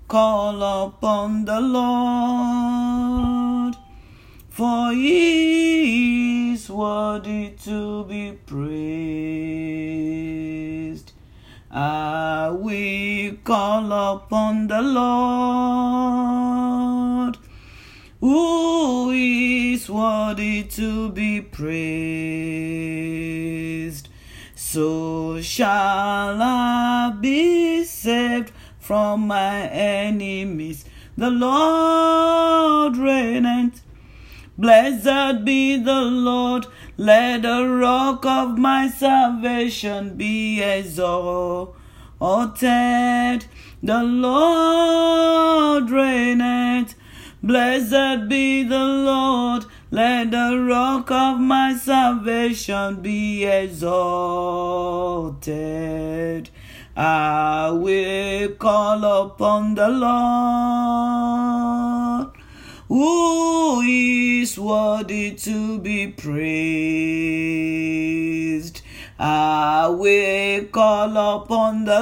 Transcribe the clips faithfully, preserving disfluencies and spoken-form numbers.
call upon the Lord, for he is worthy to be praised. I will call upon the Lord, who is worthy to be praised. So shall I be saved from my enemies. The Lord reigneth. Blessed be the Lord. Let the rock of my salvation be exalted. The Lord reigneth. Blessed be the Lord. Let the rock of my salvation be exalted. I will call upon the Lord, who is worthy to be praised. I will call upon the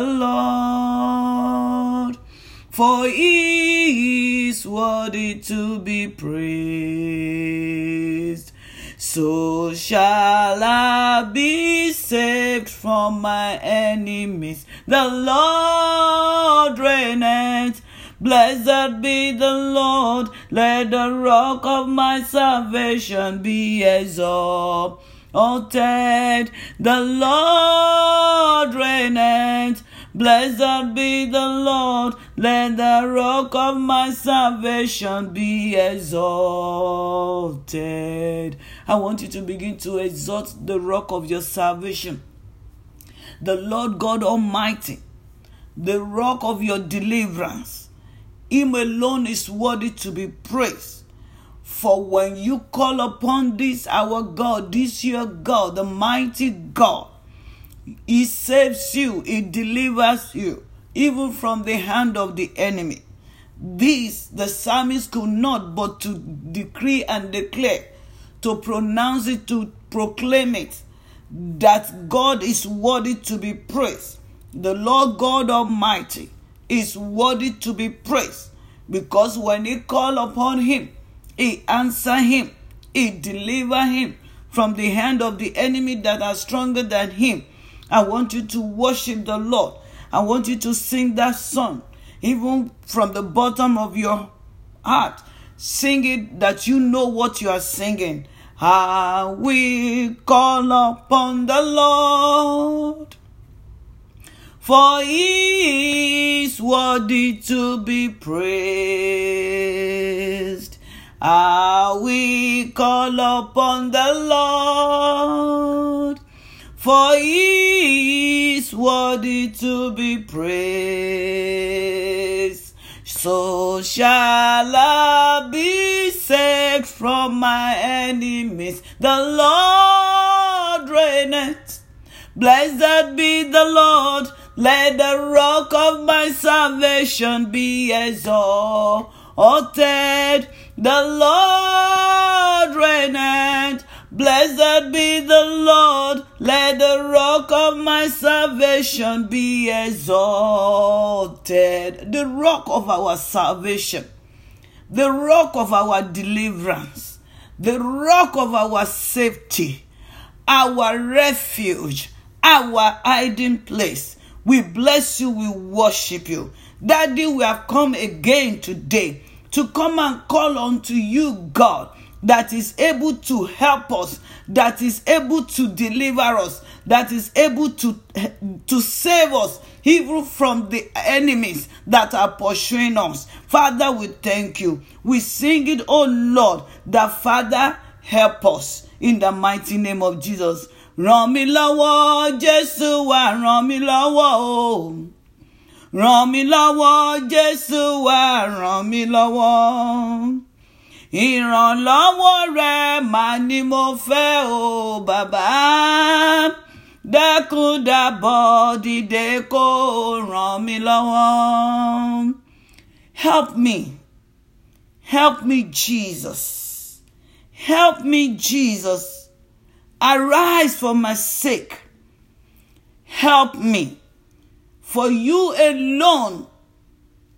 Lord, for he is worthy to be praised. So shall I be saved from my enemies. The Lord reigneth. Blessed be the Lord. Let the rock of my salvation be exalted. The Lord reigneth. Blessed be the Lord. Let the rock of my salvation be exalted. I want you to begin to exalt the rock of your salvation, the Lord God Almighty, the rock of your deliverance. Him alone is worthy to be praised. For when you call upon this our God, this your God, the mighty God, he saves you, he delivers you, even from the hand of the enemy. This the psalmist could not but to decree and declare, to pronounce it, to proclaim it, that God is worthy to be praised. The Lord God Almighty is worthy to be praised, because when he call upon him, he answer him, he deliver him from the hand of the enemy that are stronger than him. I want you to worship the Lord. I want you to sing that song, even from the bottom of your heart. Sing it that you know what you are singing. I will call upon the Lord, for he is worthy to be praised. I will call upon the Lord, for he is worthy to be praised. So shall I be saved from my enemies. The Lord reigneth. Blessed be the Lord. Let the rock of my salvation be exalted. The Lord reigneth. Blessed be the Lord. Let the rock of my salvation be exalted. The rock of our salvation, the rock of our deliverance, the rock of our safety, our refuge, our hiding place. We bless you, we worship you. Daddy, we have come again today to come and call unto you, God, that is able to help us, that is able to deliver us, that is able to, to save us, even from the enemies that are pursuing us. Father, we thank you. We sing it, oh Lord, that Father, help us in the mighty name of Jesus. Ràn mí lọ́wọ́, Jésù wá ràn mí lọ́wọ́ o. Ràn mí lọ́wọ́, Jésù wá ràn mí lọ́wọ́. Ìrànlọ́wọ́ rẹ mà ni mo fẹ́ o bàbá. Dákun dábọ̀ dìde kó ràn mí lọ́wọ́. Help me. Help me, Jesus. Help me, Jesus. Arise for my sake. Help me. For you alone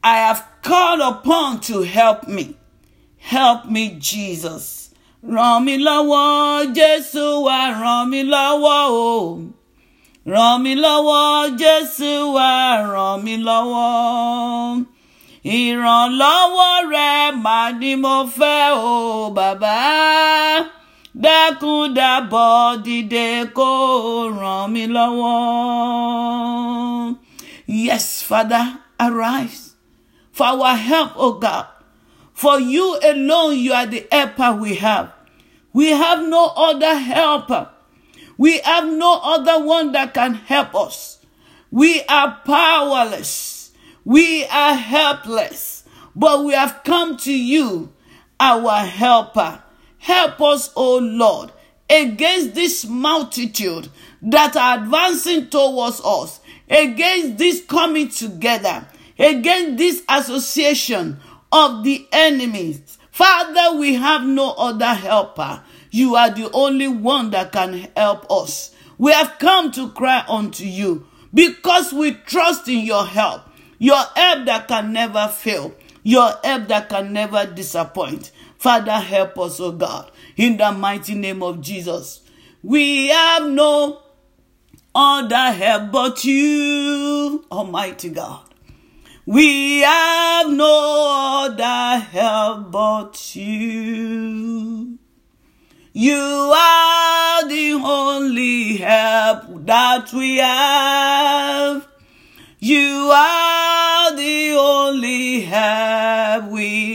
I have called upon to help me. Help me, Jesus. Ràn mí lọ́wọ́, Jésù wá ràn mí lọ́wọ́ o. Ràn mí lọ́wọ́, Jésù wá ràn mí lọ́wọ́. Ìrànlọ́wọ́ rẹ mà ni mo fẹ́ o, bàbá. Dákun dábọ̀ dìde kó ràn mí lọ́wọ́. Yes, Father, arise for our help, O God. For you alone, you are the helper we have. We have no other helper. We have no other one that can help us. We are powerless. We are helpless. But we have come to you, our helper. Help us, O Lord, against this multitude that are advancing towards us, against this coming together, against this association of the enemies. Father, we have no other helper. You are the only one that can help us. We have come to cry unto you because we trust in your help. Your help that can never fail. Your help that can never disappoint. Father, help us, O God, in the mighty name of Jesus. We have no other help but you, Almighty God. We have no other help but you. You are the only help that we have. You are the only help we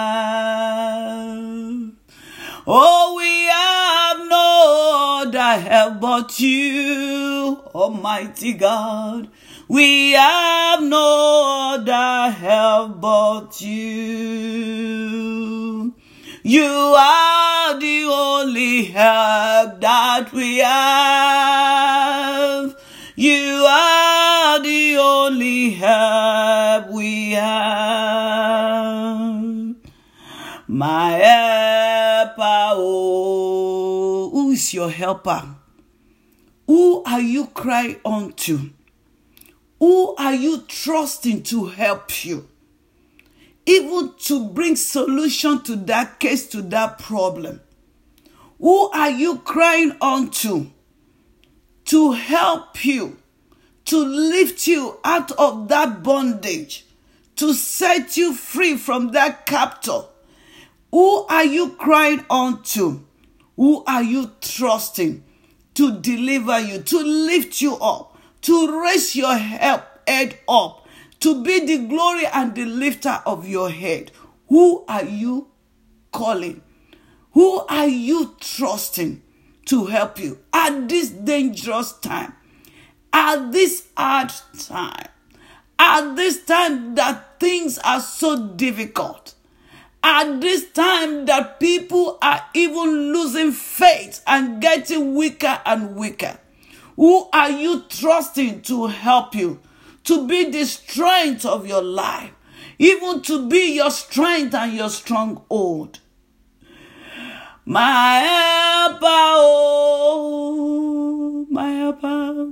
have. Oh, we have no other help but you, Almighty God. We have no other help but you. You are the only help that we have. You are the only help we have. My helper, oh, who is your helper? Who are you crying unto? Who are you trusting to help you? Even to bring solution to that case, to that problem. Who are you crying unto to help you, to lift you out of that bondage, to set you free from that captor? Who are you crying unto? Who are you trusting to deliver you, to lift you up, to raise your head up, to be the glory and the lifter of your head? Who are you calling? Who are you trusting to help you at this dangerous time, at this hard time, at this time that things are so difficult, at this time that people are even losing faith and getting weaker and weaker? Who are you trusting to help you, to be the strength of your life, even to be your strength and your stronghold? My helper, oh, my helper,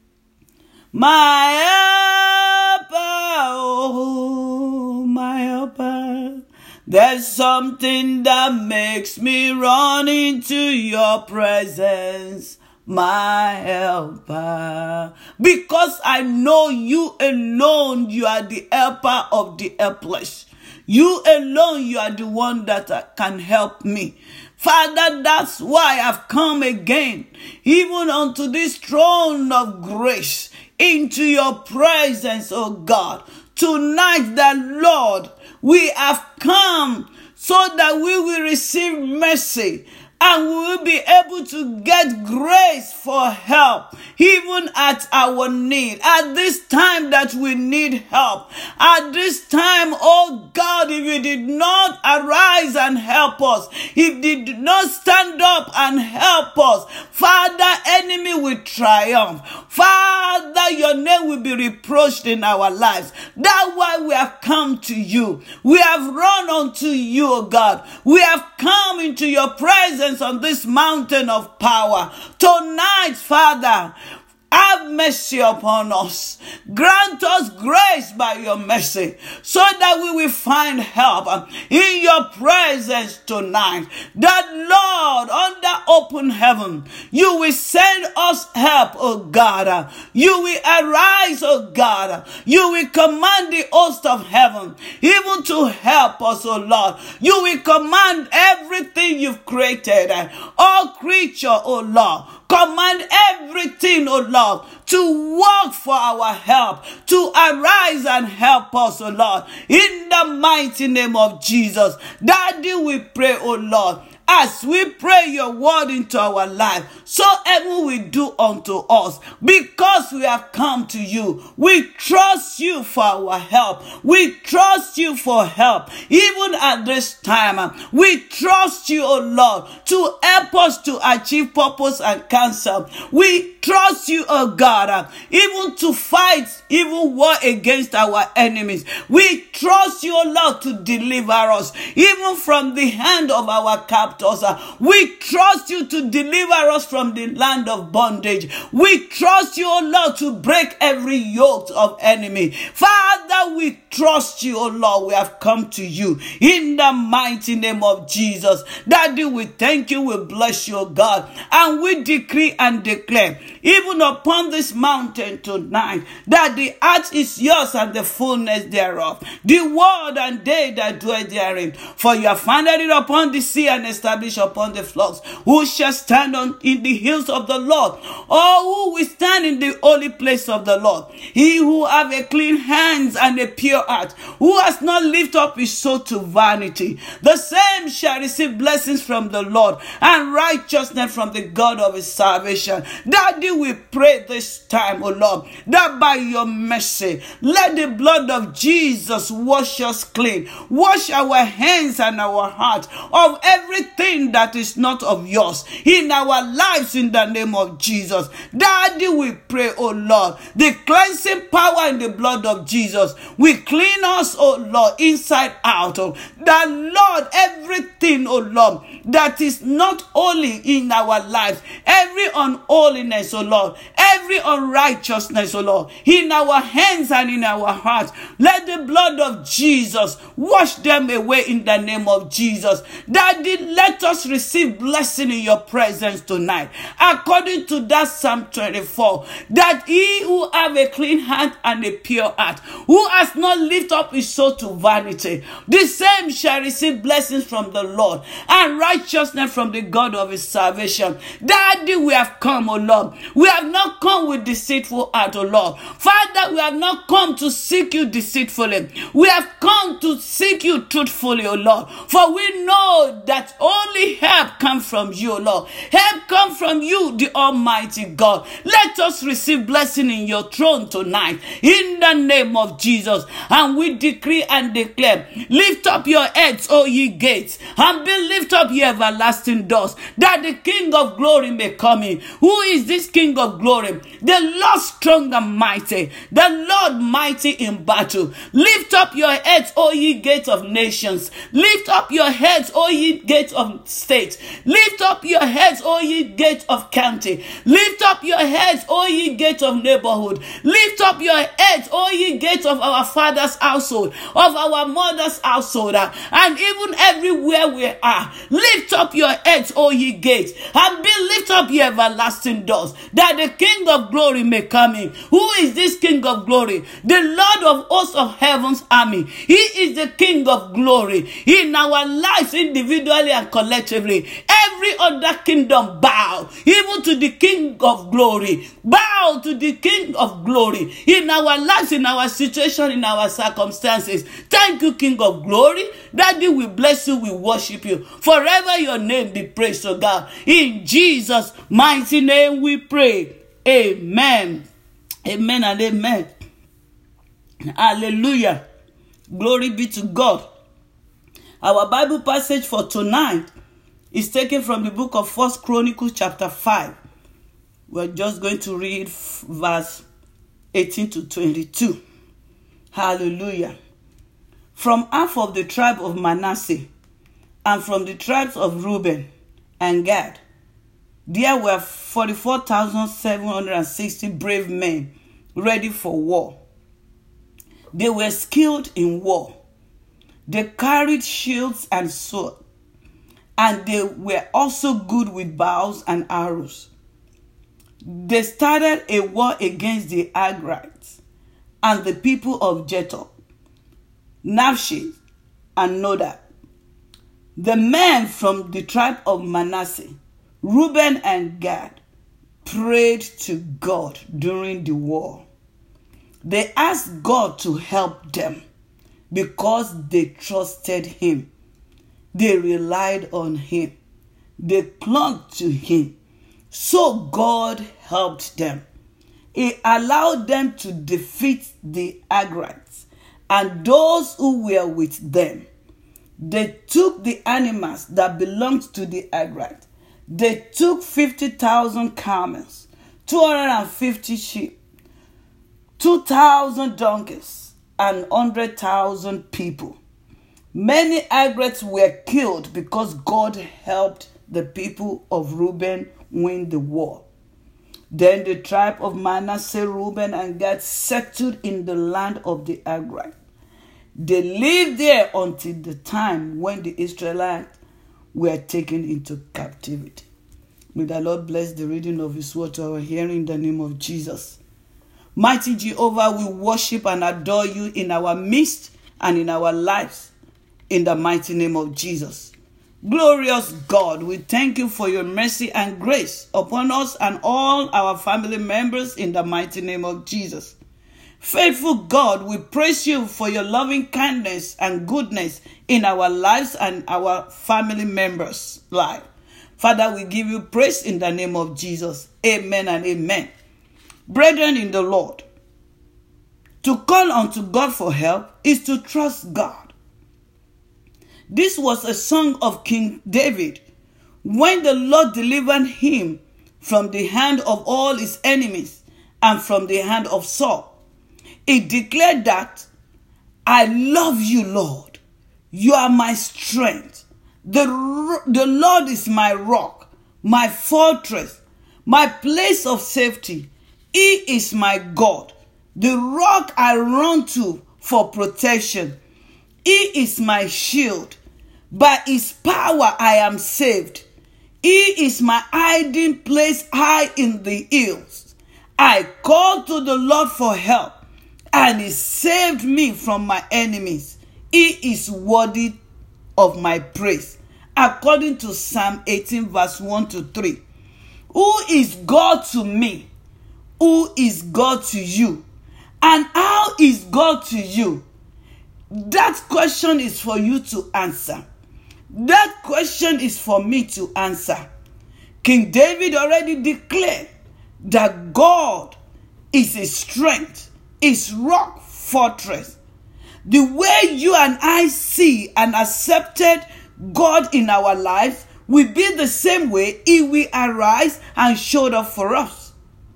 my helper, oh, my helper. There's something that makes me run into your presence, my helper, because I know you alone, you are the helper of the helpless. You alone, you are the one that can help me. Father, that's why I've come again, even unto this throne of grace, into your presence, oh God. Tonight, the Lord, we have come so that we will receive mercy and we will be able to get grace for help, even at our need, at this time that we need help. At this time, oh God, if you did not arise and help us, if you did not stand up and help us, Father, enemy will triumph. Father, your name will be reproached in our lives. That's why we have come to you. We have run unto you, oh God. We have come into your presence on this mountain of power. Tonight, Father, Have mercy upon us. Grant us grace by your mercy so that we will find help in your presence tonight. That, Lord, under open heaven, you will send us help, oh God. You will arise, oh God. You will command the host of heaven even to help us, oh Lord. You will command everything you've created, all creature, oh Lord. Command everything, oh Lord, to work for our help, to arise and help us, oh Lord, in the mighty name of Jesus. Daddy, we pray, oh Lord, as we pray your word into our life, so heaven will do unto us, because we have come to you. We trust you for our help. We trust you for help. Even at this time, we trust you, oh Lord, to help us to achieve purpose and counsel. We trust you, oh God, even to fight even war against our enemies. We trust you, oh Lord, to deliver us, even from the hand of our captors. We trust you to deliver us from the land of bondage. We trust you, oh Lord, to break every yoke of enemy. Father, we trust you, oh Lord. We have come to you in the mighty name of Jesus. Daddy, we thank you, we bless you, oh God, and we decree and declare, even upon this mountain tonight, that the earth is yours and the fullness thereof, the world and they that dwell therein. For you have founded it upon the sea and established upon the floods. Who shall stand on in the hills of the Lord? Or who will stand in the holy place of the Lord? He who have a clean hands and a pure heart, who has not lifted up his soul to vanity, the same shall receive blessings from the Lord and righteousness from the God of his salvation. Daddy, we pray this time, O Lord, that by your mercy, let the blood of Jesus wash us clean. Wash our hands and our heart of everything that is not of yours in our lives, in the name of Jesus. Daddy, we pray, O Lord, the cleansing power in the blood of Jesus will clean us, O Lord, inside out. That, Lord, everything, O Lord, that is not holy in our lives, every unholiness, O Lord, every unrighteousness, O Lord, in our hands and in our hearts, let the blood of Jesus wash them away in the name of Jesus. Daddy, let us receive blessing in your presence tonight, according to that Psalm twenty-four, that he who have a clean hand and a pure heart, who has not lifted up his soul to vanity, the same shall receive blessings from the Lord and righteousness from the God of his salvation. Daddy, we have come, O Lord. We have not come with deceitful heart, O Lord. Father, we have not come to seek you deceitfully. We have come to seek you truthfully, O Lord. For we know that only help comes from you, O Lord. Help comes from you, the Almighty God. Let us receive blessing in your throne tonight, in the name of Jesus. And we decree and declare, lift up your heads, O ye gates, and be lift up ye everlasting doors, that the King of glory may come in. Who is this King of glory? The Lord strong and mighty, the Lord mighty in battle. Lift up your heads, O ye gates of nations. Lift up your heads, O ye gates of states. Lift up your heads, O ye gates of county. Lift up your heads, O ye gates of neighborhood. Lift up your heads, O ye gates of our father's household, of our mother's household, and even everywhere we are. Lift up your heads, O ye gates, and be lift up your everlasting doors, that the King of glory may come in. Who is this King of glory? The Lord of hosts of heaven's army. He is the King of glory in our lives, individually and collectively. Every other kingdom bow, even to the King of glory. Bow to the King of glory in our lives, in our situation, in our circumstances. Thank you, King of glory. Daddy, we bless you, we worship you. Forever your name be praised, O God. In Jesus' mighty name we pray. Amen. Amen and amen. Hallelujah. Glory be to God. Our Bible passage for tonight is taken from the book of First Chronicles chapter five. We're just going to read verse eighteen to twenty-two. Hallelujah. From half of the tribe of Manasseh, and from the tribes of Reuben and Gad, There were forty-four thousand seven hundred sixty brave men ready for war. They were skilled in war. They carried shields and swords, and they were also good with bows and arrows. They started a war against the Agrites and the people of Jethro, Naphtali, and Nodab. The men from the tribe of Manasseh, Reuben and Gad, prayed to God during the war. They asked God to help them because they trusted him. They relied on him. They clung to him. So God helped them. He allowed them to defeat the Agrites and those who were with them. They took the animals that belonged to the Agrites. They took fifty thousand camels, two hundred fifty sheep, two thousand donkeys, and one hundred thousand people. Many Agrites were killed because God helped the people of Reuben win the war. Then the tribe of Manasseh, Reuben, and Gad settled in the land of the Agrites. They lived there until the time when the Israelites were taken into captivity. May the Lord bless the reading of his word to our hearing in the name of Jesus. Mighty Jehovah, we worship and adore you in our midst and in our lives in the mighty name of Jesus. Glorious God, we thank you for your mercy and grace upon us and all our family members in the mighty name of Jesus. Faithful God, we praise you for your loving kindness and goodness in our lives and our family members' life. Father, we give you praise in the name of Jesus. Amen and amen. Brethren in the Lord, to call unto God for help is to trust God. This was a song of King David when the Lord delivered him from the hand of all his enemies and from the hand of Saul. He declared that, I love you, Lord. You are my strength. The, the Lord is my rock, my fortress, my place of safety. He is my God, the rock I run to for protection. He is my shield. By his power I am saved. He is my hiding place high in the hills. I called to the Lord for help, and he saved me from my enemies. He is worthy of my praise. According to Psalm eighteen verse one to three. Who is God to me? Who is God to you? And how is God to you? That question is for you to answer. That question is for me to answer. King David already declared that God is his strength, his rock fortress. The way you and I see and accepted God in our life will be the same way he will arise and show up for us.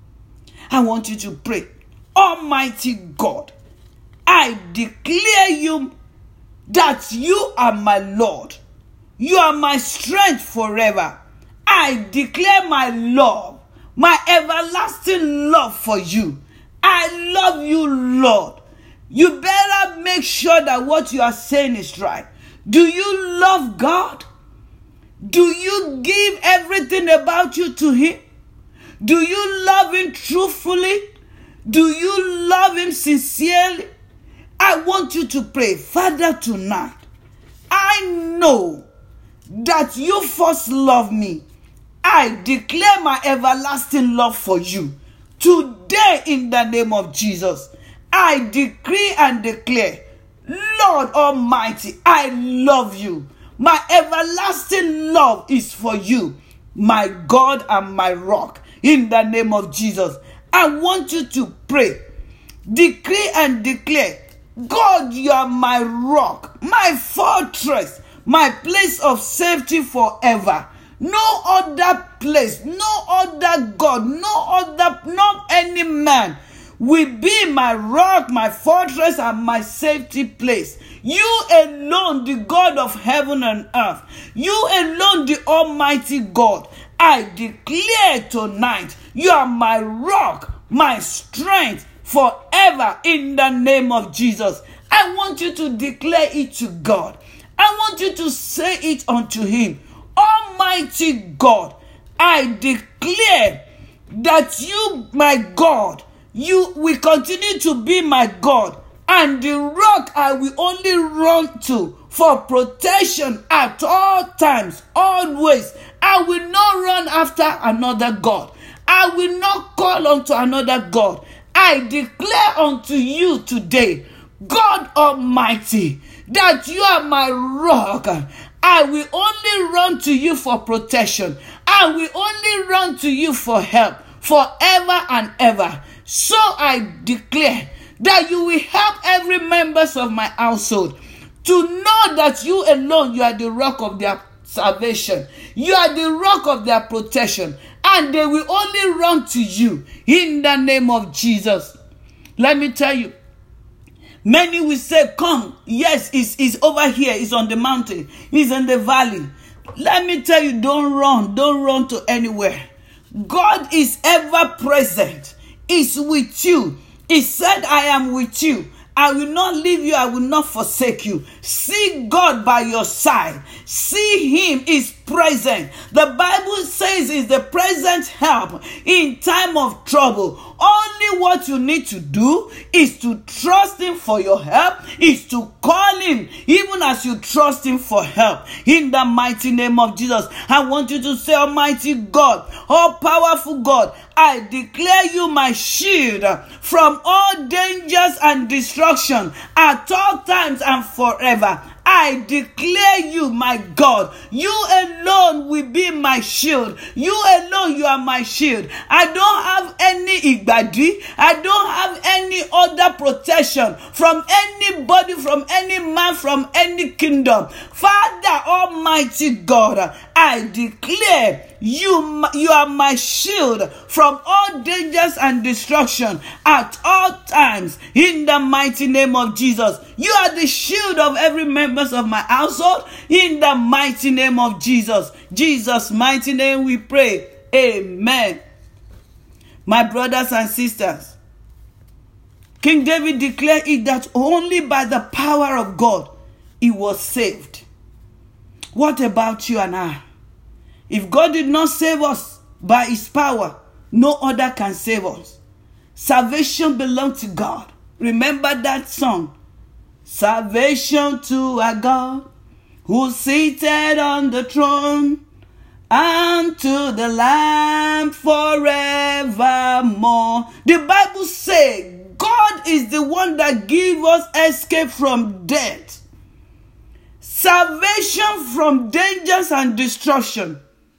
I want you to pray. Almighty God, I declare you that you are my Lord. You are my strength forever. I declare my love, my everlasting love for you. I love you, Lord. You better make sure that what you are saying is right. Do you love God? Do you give everything about you to him? Do you love him truthfully? Do you love him sincerely? I want you to pray, Father, tonight, I know that you first love me. I declare my everlasting love for you. Today, in the name of Jesus, I decree and declare, Lord Almighty, I love you. My everlasting love is for you, my God and my rock. In the name of Jesus, I want you to pray, decree and declare, God, you are my rock, my fortress, my place of safety forever. No other place, no other God, no other, not any man will be my rock, my fortress, and my safety place. You alone, the God of heaven and earth. You alone, the Almighty God. I declare tonight, you are my rock, my strength forever in the name of Jesus. I want you to declare it to God. I want you to say it unto him. Almighty God, I declare that you, my God, you will continue to be my God, and the rock I will only run to for protection at all times, always. I will not run after another God. I will not call unto another God. I declare unto you today, God Almighty, that you are my rock. I will only run to you for protection. I will only run to you for help forever and ever. So I declare that you will help every members of my household to know that you alone, you are the rock of their salvation. You are the rock of their protection. And they will only run to you in the name of Jesus. Let me tell you, many will say, come. Yes, it's, it's over here. It's on the mountain. It's in the valley. Let me tell you, don't run. Don't run to anywhere. God is ever present. He's with you. He said, I am with you. I will not leave you. I will not forsake you. See God by your side. See him is present. The Bible says is the present help in time of trouble. Only what you need to do is to trust him for your help, is to call him even as you trust him for help. In the mighty name of Jesus, I want you to say, Almighty God, all powerful God, I declare you my shield from all dangers and destruction at all times and forever. I declare you, my God, you alone will be my shield. You alone, you are my shield. I don't have any igbadi. I don't have any other protection from anybody, from any man, from any kingdom. Father Almighty God, I declare you, you are my shield from all dangers and destruction at all times. In the mighty name of Jesus, you are the shield of every member of my household. In the mighty name of Jesus, Jesus' mighty name we pray. Amen. My brothers and sisters, King David declared it that only by the power of God he was saved. What about you and I? If God did not save us by his power, no other can save us. Salvation belongs to God. Remember that song. Salvation to our God, who's seated on the throne, and to the Lamb forevermore. The Bible says God is the one that gives us escape from death, salvation from dangers and destruction.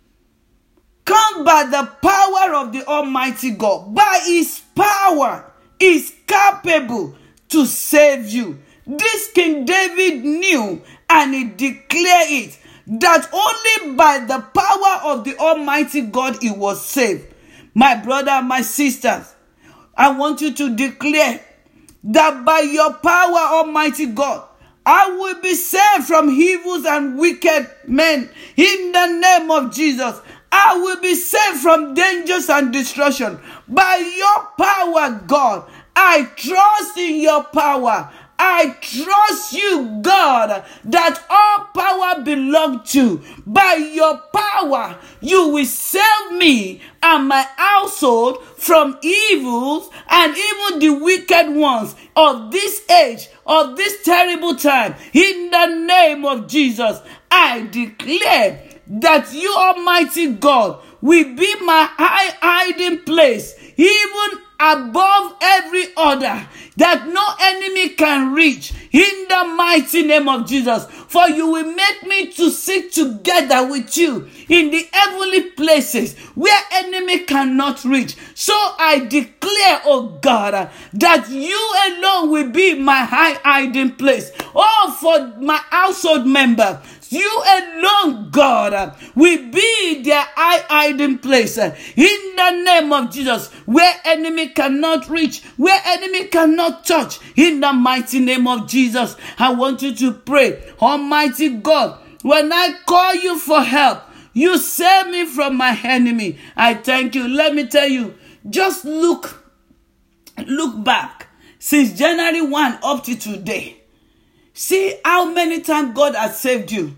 Come by the power of the Almighty God. By his power, he is capable to save you. This King David knew, and he declared it, that only by the power of the Almighty God he was saved. My brother and my sisters, I want you to declare that by your power, Almighty God, I will be saved from evils and wicked men. In the name of Jesus, I will be saved from dangers and destruction. By your power, God, I trust in your power. I trust you, God, that all power belongs to. By your power, you will save me and my household from evils and even the wicked ones of this age, of this terrible time. In the name of Jesus, I declare that you, Almighty God, will be my high hiding place, even above every other, that no enemy can reach. In the mighty name of Jesus, for you will make me to sit together with you in the heavenly places where enemy cannot reach. So I declare, oh God, that you alone will be my high hiding place. Oh, for my household member, you alone, God, will be their high hiding place. In the name of Jesus, where enemy cannot reach, where enemy cannot touch. In the mighty name of Jesus, I want you to pray. Almighty God, when I call you for help, You save me from my enemy. I thank you. Let me tell you, just look, look back since January first up to today. See how many times God has saved you.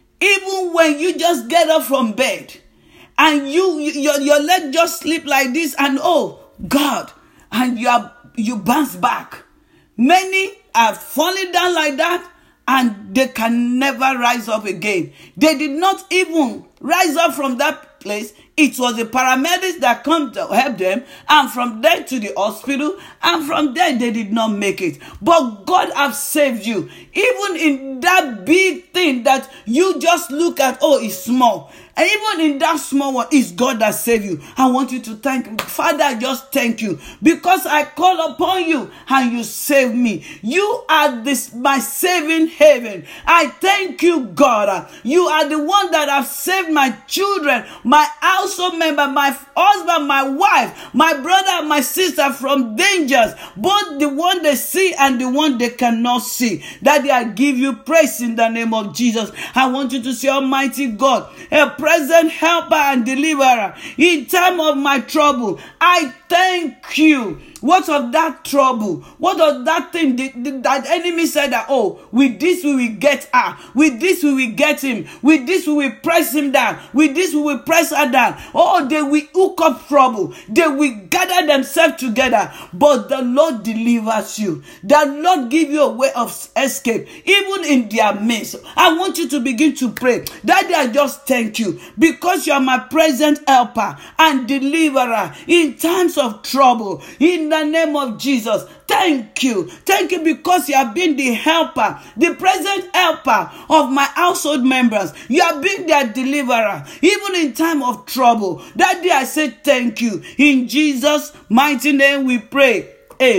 Even when you just get up from bed and you, your, your leg just sleep like this and oh, God, and you are, you bounce back. Many are falling down like that and they can never rise up again. They did not even rise up from that place. It was the paramedics that come to help them, and from there to the hospital, and from there they did not make it. But God has saved you. Even in that big thing that you just look at, oh, it's small. And even in that small one, it's God that saved you. I want you to thank him. Father, I just thank you because I call upon you and you save me. You are this my saving haven. I thank you, God. You are the one that have saved my children, my household member, my husband, my wife, my brother, and my sister from dangers, both the one they see and the one they cannot see. Daddy, I give you praise in the name of Jesus. I want you to say, Almighty God, a present helper and deliverer in time of my trouble. I thank you. What of that trouble? What of that thing that enemy said that, oh, with this we will get her. With this we will get him. With this we will press him down. With this we will press her down. Oh, they will hook up trouble. They will gather themselves together. But the Lord delivers you. The Lord give you a way of escape. Even in their midst. I want you to begin to pray. Daddy, I just thank you because you are my present helper and deliverer in times of trouble. In the name of Jesus, thank you. Thank you because you have been the helper, the present helper of my household members. You have been their deliverer, even in time of trouble. That day I say thank you. In Jesus' mighty name we pray.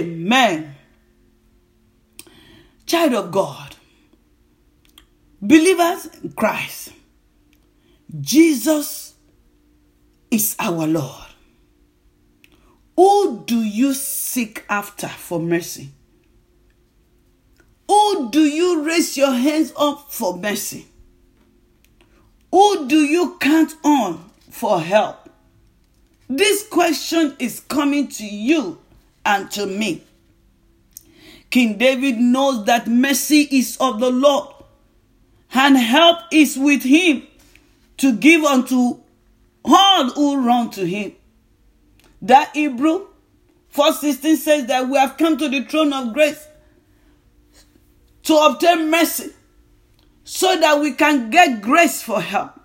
Amen. Child of God, believers in Christ, Jesus is our Lord. Who do you seek after for mercy? Who do you raise your hands up for mercy? Who do you count on for help? This question is coming to you and to me. King David knows that mercy is of the Lord and help is with him to give unto all who run to him. That Hebrew four sixteen says that we have come to the throne of grace to obtain mercy so that we can get grace for help.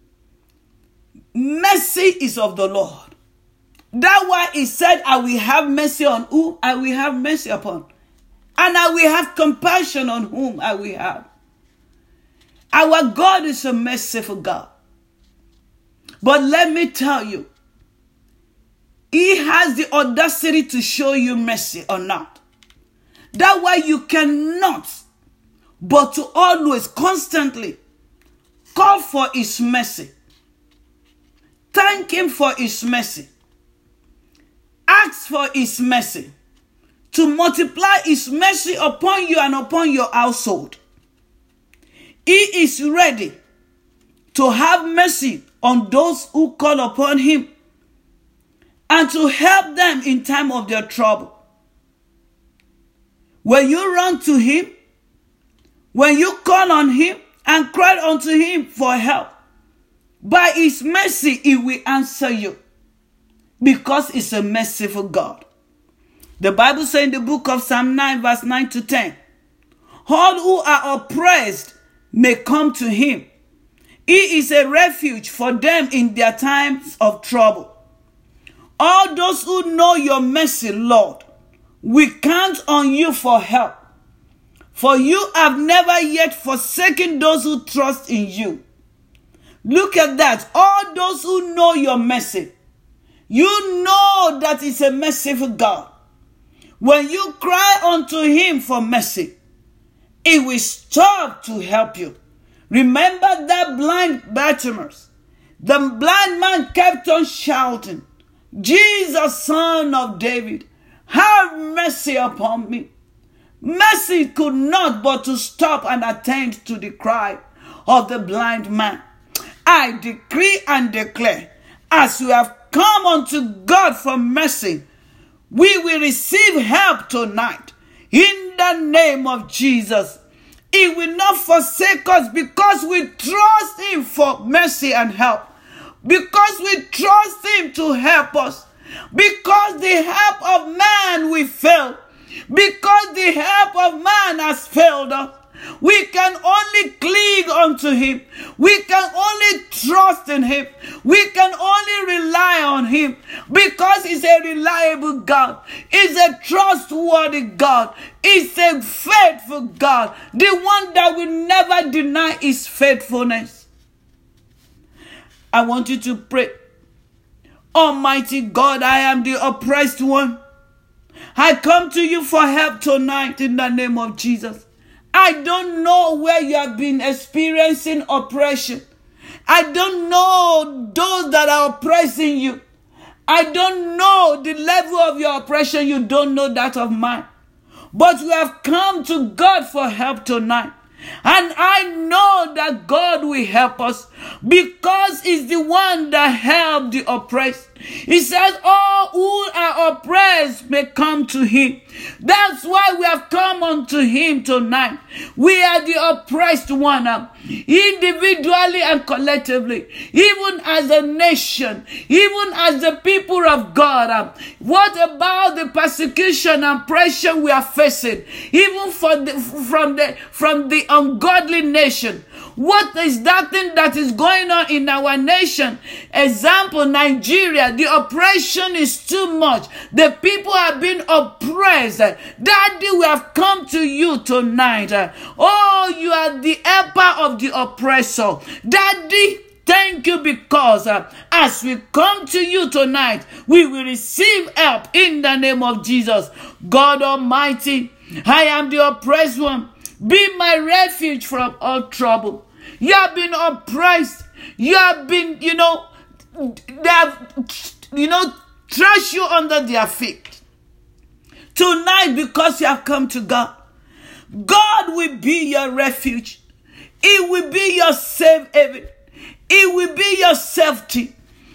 Mercy is of the Lord. That's why he said, I will have mercy on whom I will have mercy upon. And I will have compassion on whom I will have. Our God is a merciful God. But let me tell you, he has the audacity to show you mercy or not. That's why you cannot, but to always, constantly call for his mercy. Thank him for his mercy. Ask for his mercy. To multiply his mercy upon you and upon your household. He is ready to have mercy on those who call upon him, and to help them in time of their trouble. When you run to him, when you call on him and cry unto him for help, by his mercy he will answer you, because he's a merciful God. The Bible says in the book of Psalm nine verse nine to ten, all who are oppressed may come to him. He is a refuge for them in their times of trouble. All those who know your mercy, Lord, we count on you for help. For you have never yet forsaken those who trust in you. Look at that. All those who know your mercy, you know that it's a merciful God. When you cry unto him for mercy, he will stop to help you. Remember that blind Bartimaeus. The blind man kept on shouting, Jesus, Son of David, have mercy upon me. Mercy could not but to stop and attend to the cry of the blind man. I decree and declare, as we have come unto God for mercy, we will receive help tonight. In the name of Jesus. He will not forsake us because we trust him for mercy and help. Because we trust him to help us. Because the help of man we fail. Because the help of man has failed us. We can only cling unto him. We can only trust in him. We can only rely on him because he's a reliable God. He's a trustworthy God. He's a faithful God. The one that will never deny his faithfulness. I want you to pray. Almighty God, I am the oppressed one. I come to you for help tonight in the name of Jesus. I don't know where you have been experiencing oppression. I don't know those that are oppressing you. I don't know the level of your oppression. You don't know that of mine. But we have come to God for help tonight. And I know that God will help us because he's the one that helped the oppressed. He says all who are oppressed may come to him. That's why we have come unto him tonight. We are the oppressed one, individually and collectively, even as a nation, even as the people of God. What about the persecution and pressure we are facing, even for the, from the from the ungodly nation? What is that thing that is going on in our nation? Example, Nigeria. The oppression is too much. The people are being oppressed. Daddy, we have come to you tonight. Oh, you are the helper of the oppressor. Daddy, thank you because uh, as we come to you tonight, we will receive help in the name of Jesus. God Almighty, I am the oppressed one. Be my refuge from all trouble. You have been oppressed. You have been, you know, they have, you know, trash you under their feet. Tonight, because you have come to God, God will be your refuge. He will be your safe haven. He will be your safety.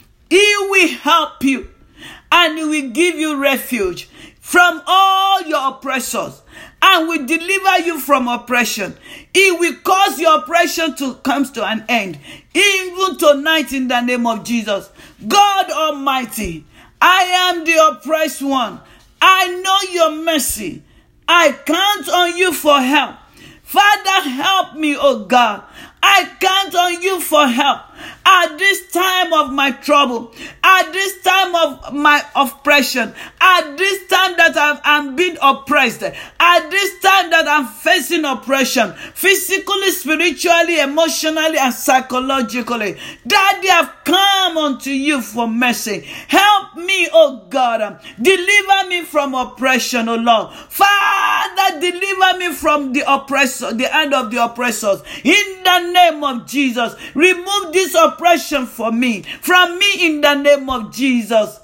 He will help you. And he will give you refuge from all your oppressors. And will deliver you from oppression. He will cause your oppression to come to an end. Even tonight in the name of Jesus. God Almighty, I am the oppressed one. I know your mercy. I count on you for help. Father, help me, oh God. I count on you for help. At this time of my trouble, at this time of my oppression, at this time that I'm, I'm being oppressed, at this time that I'm facing oppression, physically, spiritually, emotionally, and psychologically, Daddy, I've come unto you for mercy. Help me, oh God. Deliver me from oppression, oh Lord. Father, deliver me from the oppressor, the hand of the oppressors. In the name of Jesus, remove this oppression oppression for me, from me in the name of Jesus.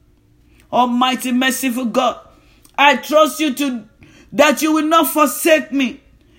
Almighty, merciful God, I trust you to that you will not forsake me.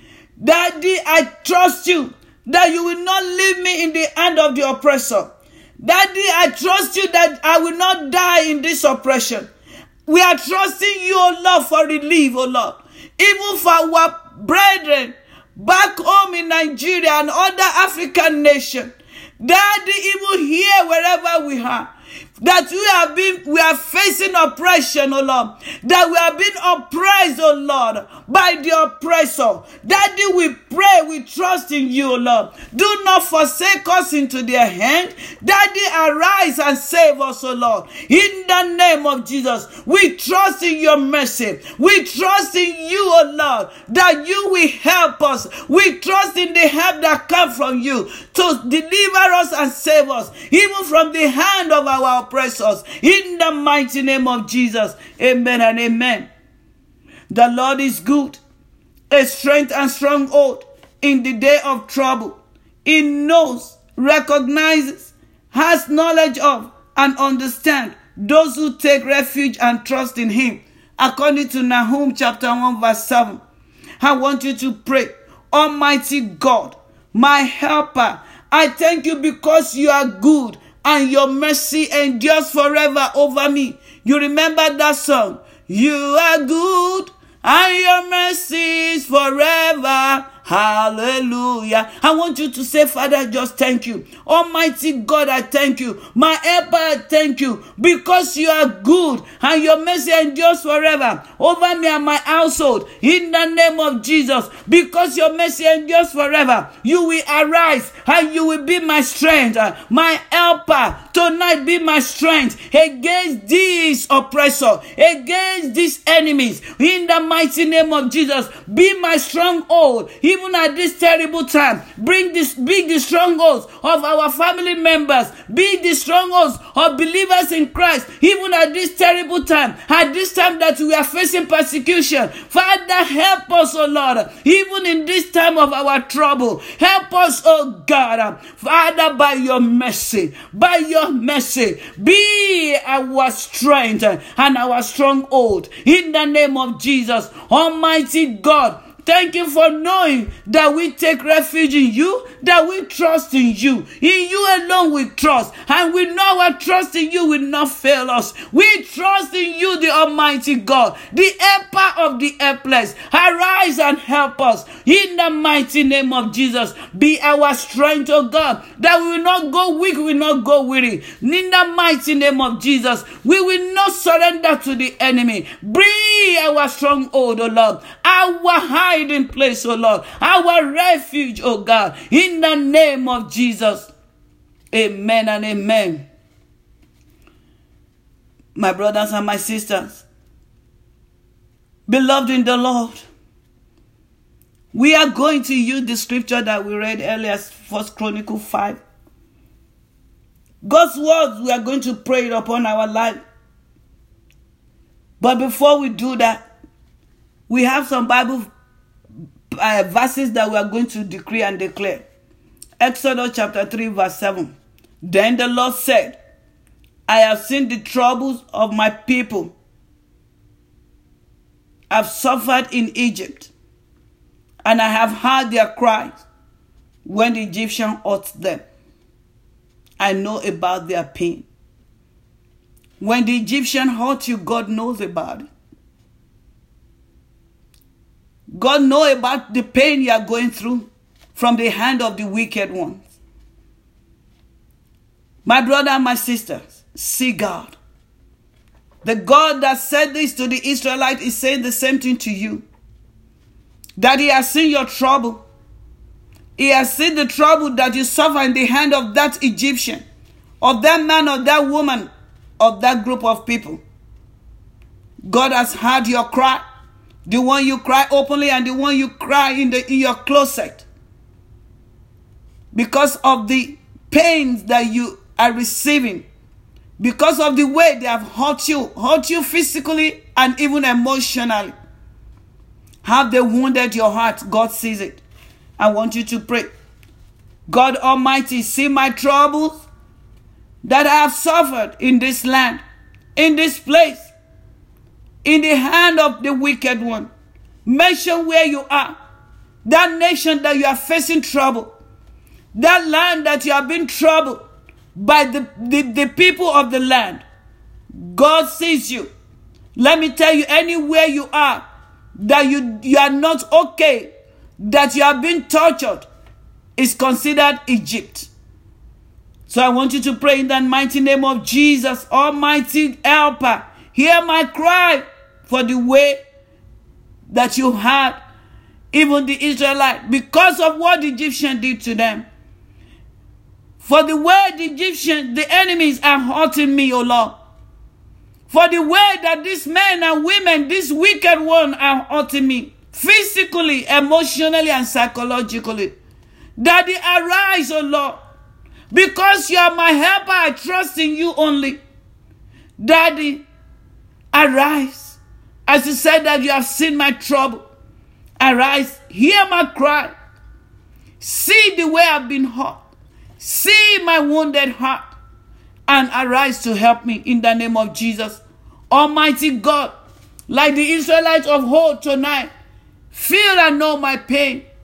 Daddy, I trust you that you will not leave me in the hand of the oppressor. Daddy, I trust you that I will not die in this oppression. We are trusting you, O Lord, for relief, O Lord. Even for our brethren back home in Nigeria and other African nations. Daddy, even here, wherever we are, that we have been, we are facing oppression, oh Lord. That we have been oppressed, oh Lord, by the oppressor. Daddy, we pray, we trust in you, oh Lord. Do not forsake us into their hand. Daddy, arise and save us, oh Lord. In the name of Jesus, we trust in your mercy. We trust in you, oh Lord, that you will help us. We trust in the help that comes from you to deliver us and save us, even from the hand of our oppressors. In the mighty name of Jesus, amen and amen. The Lord is good, a strength and stronghold in the day of trouble. He knows, recognizes, has knowledge of, and understands those who take refuge and trust in him. According to Nahum chapter one verse seven. I want you to pray. Almighty God, my helper, I thank you because you are good and your mercy endures forever over me. You remember that song? You are good and your mercy is forever. Hallelujah. I want you to say, Father, just thank you. Almighty God, I thank you. My helper, I thank you. Because you are good and your mercy endures forever over me and my household. In the name of Jesus. Because your mercy endures forever. You will arise and you will be my strength. My helper, tonight be my strength against this oppressor, against these enemies. In the mighty name of Jesus. Be my stronghold. Even at this terrible time, bring this, be the strongholds of our family members, be the strongholds of believers in Christ, even at this terrible time, at this time that we are facing persecution. Father, help us, oh Lord, even in this time of our trouble. Help us, oh God, Father, by your mercy, by your mercy, be our strength and our stronghold. In the name of Jesus, Almighty God, thank you for knowing that we take refuge in you, that we trust in you. In you alone we trust. And we know our trust in you will not fail us. We trust in you, the Almighty God, the helper of the helpless. Arise and help us. In the mighty name of Jesus, be our strength, O God, that we will not go weak, we will not go weary. In the mighty name of Jesus, we will not surrender to the enemy. Be our stronghold, O Lord, our hiding place, O Lord, our refuge, O God, in the name of Jesus. Amen and amen. My brothers and my sisters, beloved in the Lord, we are going to use the scripture that we read earlier, First Chronicles five. God's words, we are going to pray it upon our life. But before we do that, we have some Bible uh, verses that we are going to decree and declare. Exodus chapter three, verse seven. Then the Lord said, I have seen the troubles of my people. I've suffered in Egypt, and I have heard their cries when the Egyptian hurt them. I know about their pain. When the Egyptian hurt you, God knows about it. God knows about the pain you are going through from the hand of the wicked ones. My brother and my sisters, see God. The God that said this to the Israelites is saying the same thing to you. That he has seen your trouble. He has seen the trouble that you suffer in the hand of that Egyptian, of that man, or that woman, of that group of people. God has heard your cry. The one you cry openly and the one you cry in, the, in your closet. Because of the pains that you are receiving. Because of the way they have hurt you. Hurt you physically and even emotionally. Have they wounded your heart? God sees it. I want you to pray. God Almighty, see my troubles that I have suffered in this land, in this place, in the hand of the wicked one. Mention where you are. That nation that you are facing trouble. That land that you have been troubled by the, the, the people of the land. God sees you. Let me tell you, anywhere you are, that you, you are not okay, that you have been tortured, is considered Egypt. So I want you to pray in the mighty name of Jesus, Almighty Helper. Hear my cry for the way that you had even the Israelites, because of what the Egyptians did to them. For the way the Egyptians, the enemies are hurting me, O Lord. For the way that these men and women, these wicked ones are hurting me, physically, emotionally, and psychologically. Daddy, arise, O Lord. Because you are my helper, I trust in you only. Daddy, arise. As you said that you have seen my trouble. Arise, hear my cry. See the way I've been hurt. See my wounded heart. And arise to help me in the name of Jesus. Almighty God, like the Israelites of old tonight, feel and know my pain.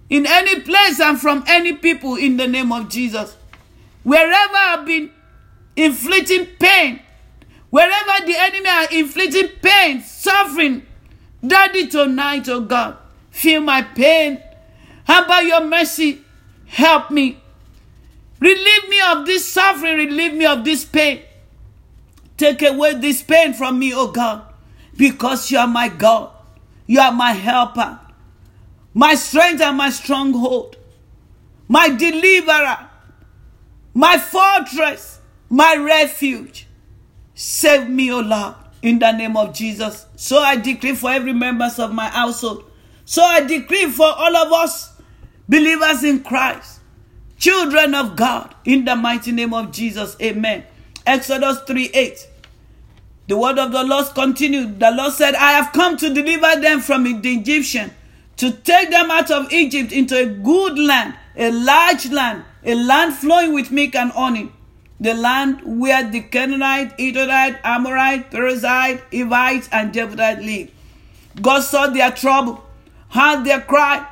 in any place and from any people in the name of Jesus. Wherever I've been inflicting pain, wherever the enemy are inflicting pain, suffering, Daddy, tonight, oh God, feel my pain. How about your mercy? Help me. Relieve me of this suffering. Relieve me of this pain. Take away this pain from me, oh God, because you are my God. You are my helper, my strength and my stronghold, my deliverer, my fortress, my refuge. Save me, O Lord, in the name of Jesus. So I decree for every member of my household. So I decree for all of us, believers in Christ, children of God, in the mighty name of Jesus. Amen. Exodus three eight. The word of the Lord continued. The Lord said, I have come to deliver them from the Egyptian, to take them out of Egypt into a good land, a large land, a land flowing with milk and honey. The land where the Canaanite, Hittite, Amorite, Perizzite, Hivite, and Jebusite live. God saw their trouble, heard their cry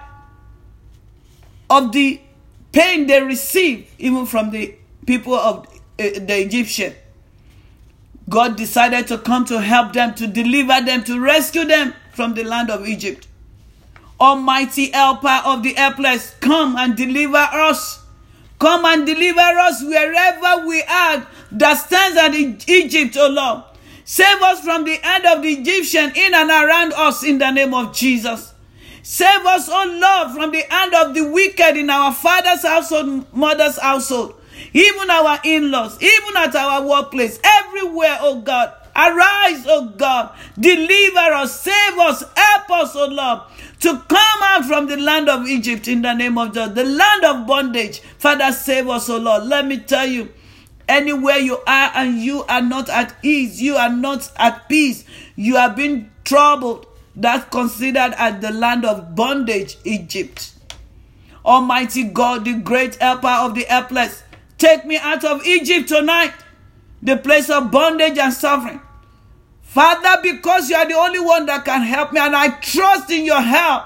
of the pain they received even from the people of the Egyptian. God decided to come to help them, to deliver them, to rescue them from the land of Egypt. Almighty helper of the helpless, come and deliver us. Come and deliver us wherever we are that stands at Egypt, O Lord. Save us from the hand of the Egyptian in and around us in the name of Jesus. Save us, O Lord, from the hand of the wicked in our father's household, mother's household, even our in-laws, even at our workplace, everywhere, O God. Arise, O God. Deliver us, save us, help us, O Lord, to come out from the land of Egypt in the name of Jesus, the land of bondage. Father, save us, O Lord. Let me tell you, anywhere you are and you are not at ease, you are not at peace, you have been troubled, that's considered as the land of bondage, Egypt. Almighty God, the great helper of the helpless, take me out of Egypt tonight, the place of bondage and suffering. Father, because you are the only one that can help me, and I trust in your help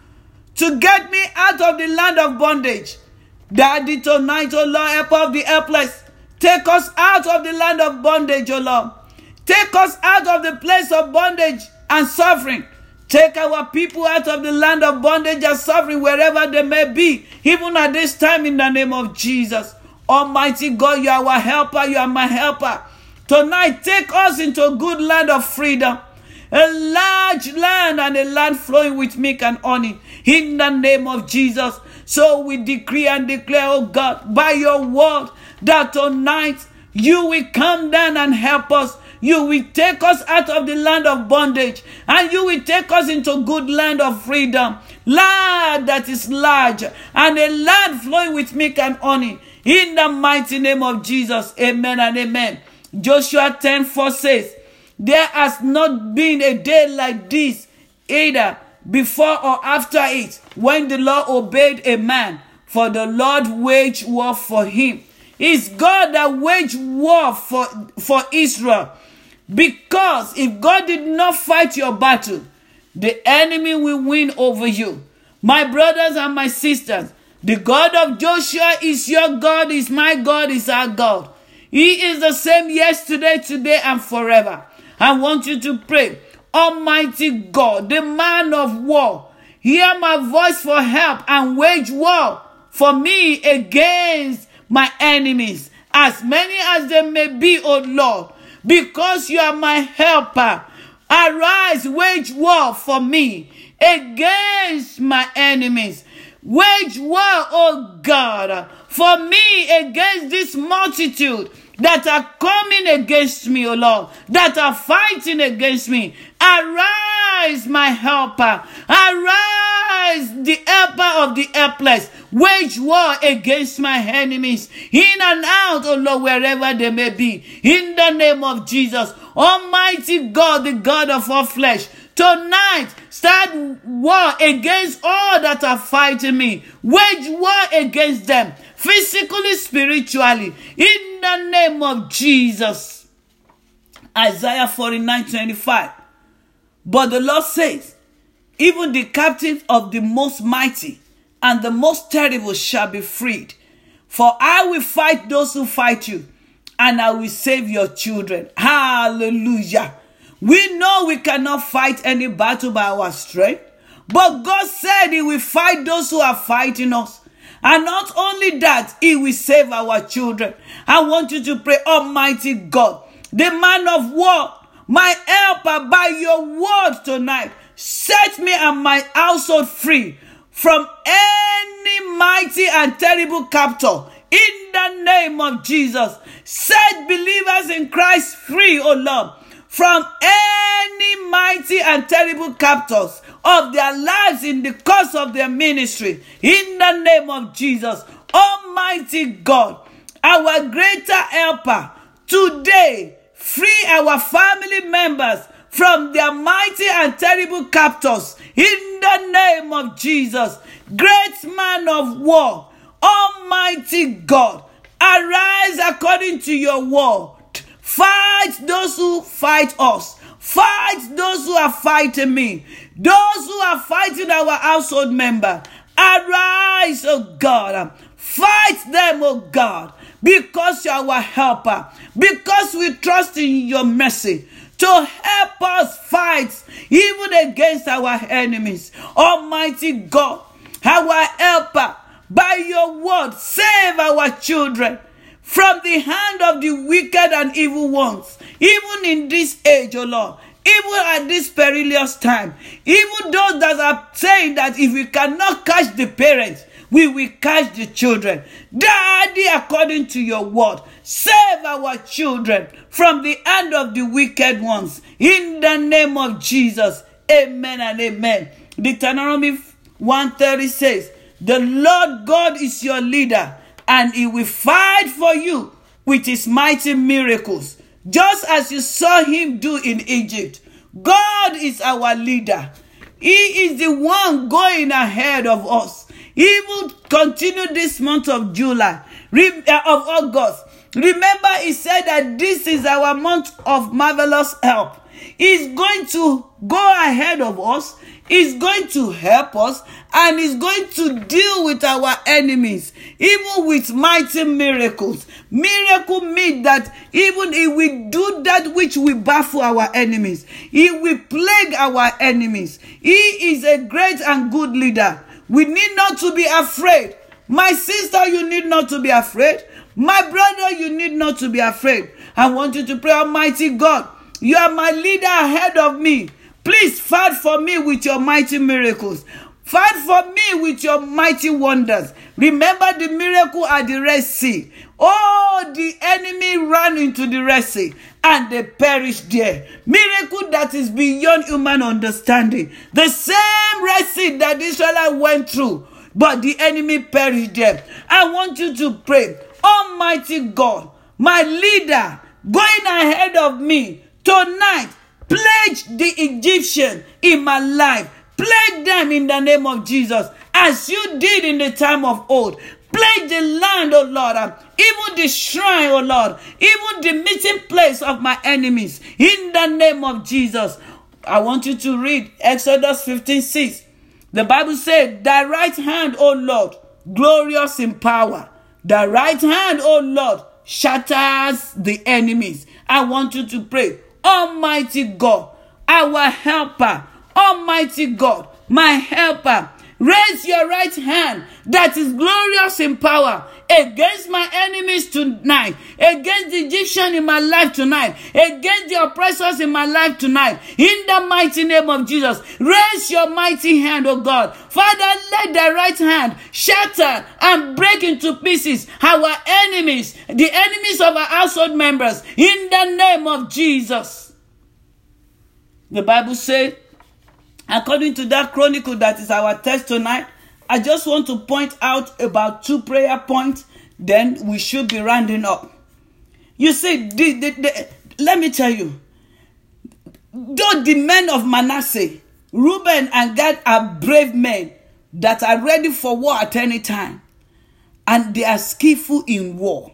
to get me out of the land of bondage. Daddy, tonight, O Lord, helper of the helpless, take us out of the land of bondage, O Lord. Take us out of the place of bondage and suffering. Take our people out of the land of bondage and suffering, wherever they may be, even at this time, in the name of Jesus. Almighty God, you are our helper, you are my helper. Tonight, take us into a good land of freedom, a large land and a land flowing with milk and honey, in the name of Jesus. So we decree and declare, oh God, by your word, that tonight you will come down and help us. You will take us out of the land of bondage, and you will take us into good land of freedom, land that is large, and a land flowing with milk and honey, in the mighty name of Jesus. Amen and amen. Joshua ten four says, there has not been a day like this, either before or after it, when the Lord obeyed a man, for the Lord waged war for him. It's God that waged war for, for Israel. Because if God did not fight your battle, the enemy will win over you. My brothers and my sisters, the God of Joshua is your God, is my God, is our God. He is the same yesterday, today, and forever. I want you to pray. Almighty God, the man of war, hear my voice for help and wage war for me against my enemies, as many as they may be, O Lord, because you are my helper. Arise, wage war for me against my enemies. Wage war, oh God, for me against this multitude that are coming against me, O Lord, that are fighting against me. Arise, my helper. Arise, the helper of the helpless. Wage war against my enemies, in and out, O Lord, wherever they may be. In the name of Jesus, Almighty God, the God of all flesh, tonight, start war against all that are fighting me. Wage war against them, physically, spiritually, in the name of Jesus. Isaiah forty-nine twenty-five. But the Lord says, even the captains of the most mighty and the most terrible shall be freed. For I will fight those who fight you, and I will save your children. Hallelujah. We know we cannot fight any battle by our strength, but God said he will fight those who are fighting us. And not only that, he will save our children. I want you to pray, Almighty God, the man of war, my helper, by your word tonight, set me and my household free from any mighty and terrible captor. In the name of Jesus, set believers in Christ free, O Lord, from any mighty and terrible captors of their lives in the course of their ministry. In the name of Jesus, Almighty God, our greater helper, today, free our family members from their mighty and terrible captors. In the name of Jesus, great man of war, Almighty God, arise according to your word. Fight those who fight us. Fight those who are fighting me. Those who are fighting our household member. Arise, oh God. Fight them, oh God. Because you are our helper. Because we trust in your mercy to help us fight even against our enemies. Almighty God, our helper, by your word, save our children from the hand of the wicked and evil ones. Even in this age, O Lord, even at this perilous time, even those that are saying that if we cannot catch the parents, we will catch the children. Daddy, according to your word, save our children from the hand of the wicked ones. In the name of Jesus, amen and amen. Deuteronomy one thirty says, the Lord God is your leader, and he will fight for you with his mighty miracles, just as you saw him do in Egypt. God is our leader. He is the one going ahead of us. He will continue this month of July, of August. Remember, he said that this is our month of marvelous help. He's going to go ahead of us. He's going to help us, and he's going to deal with our enemies, even with mighty miracles. Miracle means that even if we do that which will baffle our enemies, he will plague our enemies. He is a great and good leader. We need not to be afraid. My sister, you need not to be afraid. My brother, you need not to be afraid. I want you to pray, Almighty God, you are my leader ahead of me. Please fight for me with your mighty miracles. Fight for me with your mighty wonders. Remember the miracle at the Red Sea. Oh, the enemy ran into the Red Sea and they perished there. Miracle that is beyond human understanding. The same Red Sea that Israel went through, but the enemy perished there. I want you to pray, Almighty God, my leader, going ahead of me tonight, plague the Egyptian in my life. Plague them in the name of Jesus, as you did in the time of old. Plague the land, O Lord, even the shrine, O Lord, even the meeting place of my enemies, in the name of Jesus. I want you to read Exodus fifteen six. The Bible said, thy right hand, O Lord, glorious in power. Thy right hand, O Lord, shatters the enemies. I want you to pray, Almighty God, our helper, Almighty God, my helper, raise your right hand that is glorious in power against my enemies tonight, against the Egyptian in my life tonight, against the oppressors in my life tonight. In the mighty name of Jesus, raise your mighty hand, oh God. Father, let thy right hand shatter and break into pieces our enemies, the enemies of our household members, in the name of Jesus. The Bible says, according to that chronicle that is our text tonight, I just want to point out about two prayer points, then we should be rounding up. You see, the, the, the, let me tell you, though the men of Manasseh, Reuben and Gad are brave men that are ready for war at any time, and they are skillful in war.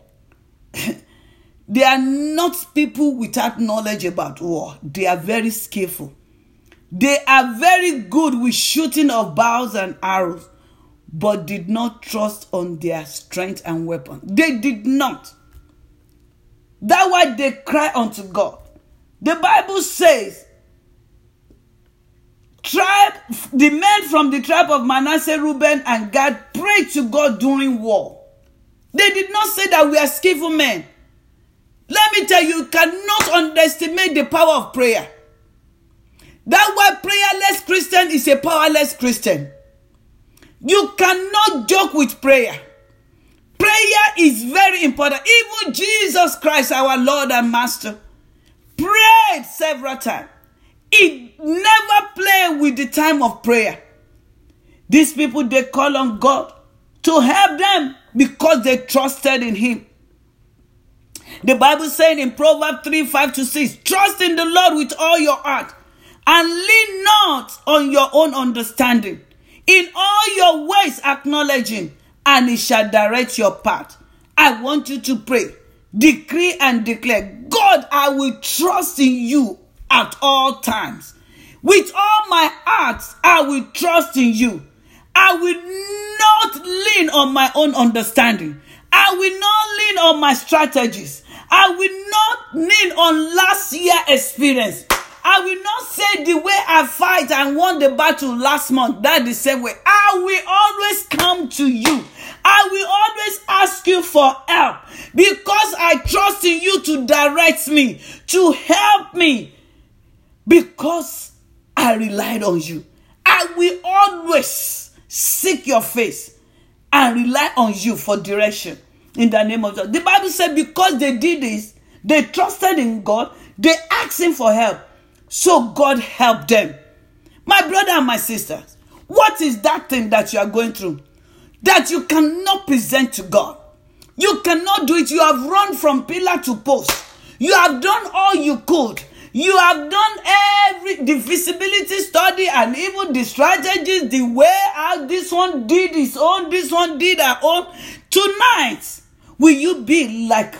They are not people without knowledge about war. They are very skillful. They are very good with shooting of bows and arrows. but did not trust on their strength and weapon. They did not. That's why they cry unto God. The Bible says, tribe, the men from the tribe of Manasseh, Reuben, and Gad prayed to God during war. They did not say that we are skillful men. Let me tell you, you cannot underestimate the power of prayer. That's why prayerless Christian is a powerless Christian. You cannot joke with prayer. Prayer is very important. Even Jesus Christ, our Lord and Master, prayed several times. He never played with the time of prayer. These people, they call on God to help them because they trusted in Him. The Bible says in Proverbs three, five to six, trust in the Lord with all your heart and lean not on your own understanding. In all your ways acknowledge Him, and He shall direct your path. I want you to pray, decree and declare, God, I will trust in you at all times. With all my heart, I will trust in you. I will not lean on my own understanding. I will not lean on my strategies. I will not lean on last year's experience. I will not say the way I fight and won the battle last month, that's the same way. I will always come to you. I will always ask you for help because I trust in you to direct me, to help me, because I relied on you. I will always seek your face and rely on you for direction in the name of God. The Bible said because they did this, they trusted in God, they asked Him for help. So God helped them. My brother and my sisters, what is that thing that you are going through that you cannot present to God? You cannot do it. You have run from pillar to post. You have done all you could. You have done every the feasibility study and even the strategies, the way how this one did his own, this one did our own. Tonight, will you be like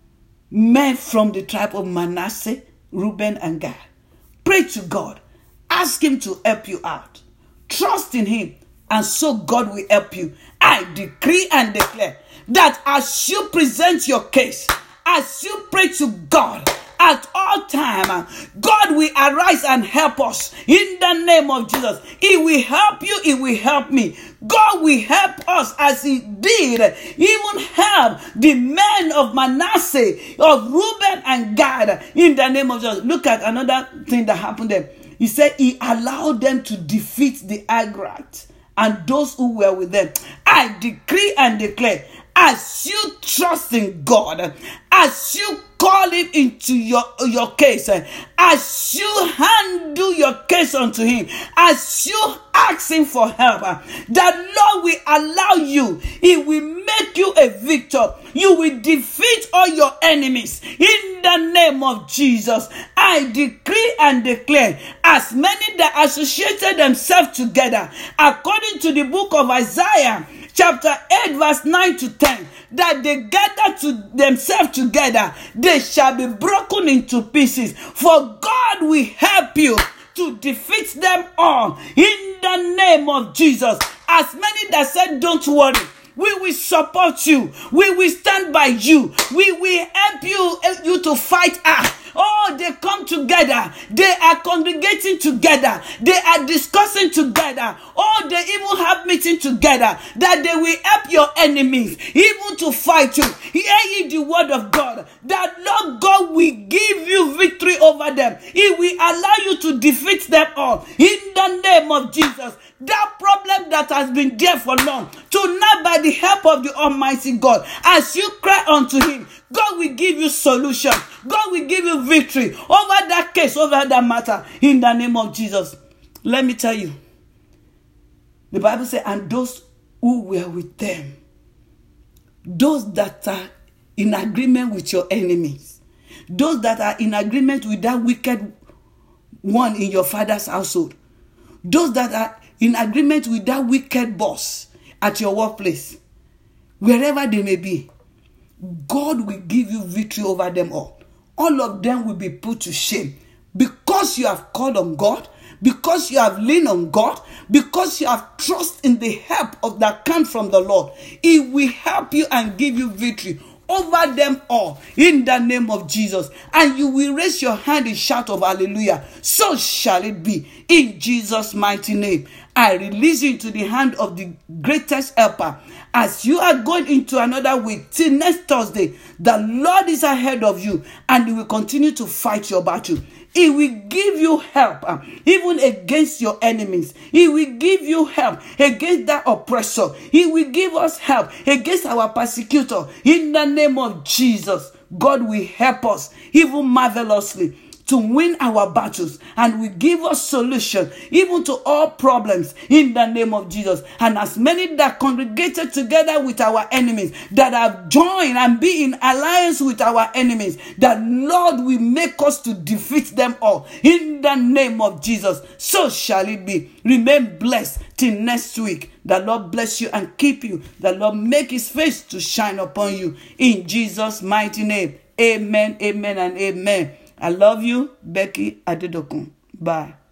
men from the tribe of Manasseh, Reuben, and Gad? Pray to God. Ask Him to help you out. Trust in Him, and so God will help you. I decree and declare that as you present your case, as you pray to God at all times, God will arise and help us in the name of Jesus. He will help you. He will help me. God will help us as He did even help the men of Manasseh, of Reuben and Gad in the name of Jesus. Look at another thing that happened there. He said He allowed them to defeat the Agrites and those who were with them. I decree and declare, as you trust in God, as you call Him into your, your case, as you handle your case unto Him, as you ask Him for help, that Lord will allow you. He will make you a victor. You will defeat all your enemies in the name of Jesus. I decree and declare, as many that associated themselves together, according to the book of Isaiah, chapter eight, verse nine to ten, that they gather to themselves together, they shall be broken into pieces. For God will help you to defeat them all in the name of Jesus. As many that said, don't worry, we will support you. We will stand by you. We will help you, help you to fight us. Oh, they come together. They are congregating together. They are discussing together. Oh, they even have meeting together that they will help your enemies even to fight you. Hear ye the word of God, that Lord God will give you victory over them. He will allow you to defeat them all in the name of Jesus. That problem that has been there for long, tonight by the help of the Almighty God, as you cry unto Him, God will give you solution. God will give you victory over that case, over that matter, in the name of Jesus. Let me tell you, the Bible says, and those who were with them, those that are in agreement with your enemies, those that are in agreement with that wicked one in your father's household, those that are in agreement with that wicked boss at your workplace, wherever they may be, God will give you victory over them all. All of them will be put to shame because you have called on God, because you have leaned on God, because you have trust in the help of that come from the Lord, He will help you and give you victory over them all in the name of Jesus. And you will raise your hand and shout of hallelujah. So shall it be in Jesus' mighty name. I release you into the hand of the greatest helper. As you are going into another week, till next Thursday, the Lord is ahead of you and He will continue to fight your battle. He will give you help uh, even against your enemies. He will give you help against that oppressor. He will give us help against our persecutor. In the name of Jesus, God will help us even marvelously to win our battles, and will give us solution even to all problems in the name of Jesus. And as many that congregated together with our enemies, that have joined and be in alliance with our enemies, that Lord will make us to defeat them all in the name of Jesus. So shall it be. Remain blessed till next week. The Lord bless you and keep you. The Lord make His face to shine upon you in Jesus' mighty name. Amen, amen, and amen. I love you, Becky Adedokun. Bye.